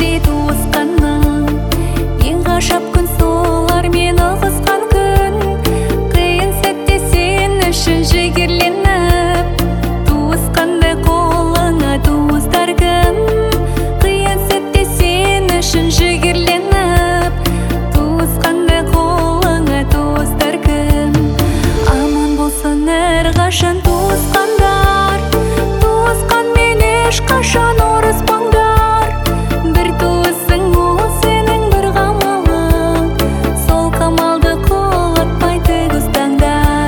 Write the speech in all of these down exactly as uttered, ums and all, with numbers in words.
туысқаның. Ең ғажап күн солар мені қысқан күн. Қиын сәтте сен үшін жігерленіп, туысқанды қолыңа туыстар кім? Қиын сәтте сен үшін жігерленіп, туысқанды қолыңа туыстар кім? Аман болсын әрқашан туысқандар, туысқанмен ешқашан ұрыспаңдар. Бір туысың ол сенің бір қамалың, сол қамалды құлатпай тік ұстаңдар.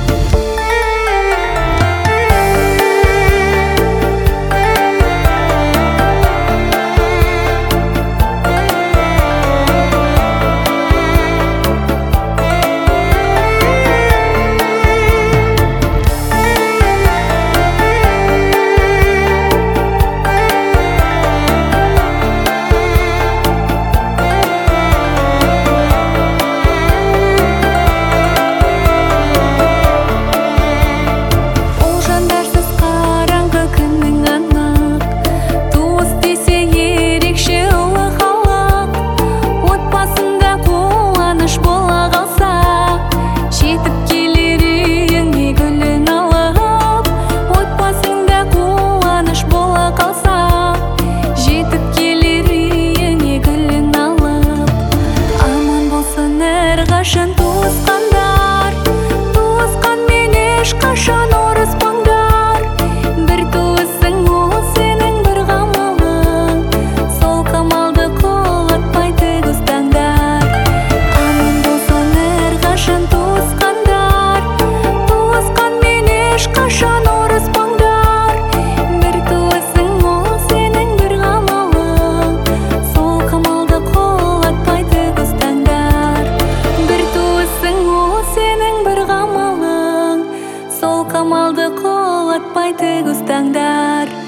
Әрқашан туысқандар, туысқанмен ешқашан ұрыспаңдар. Бір туысың ол сенің бір қамалың, сол қамалды құлатпай тік ұстаңдар. Аман болсын әрқашан туысқандар, туысқанмен ешқашан ұрыспаңдар. Бір туысың ол сенің бір қамалың, сол қамалды құлатпай тік ұстаңдар. Ол сенің бір қамалың, сол қамалды құлатпай тік ұстаңдар.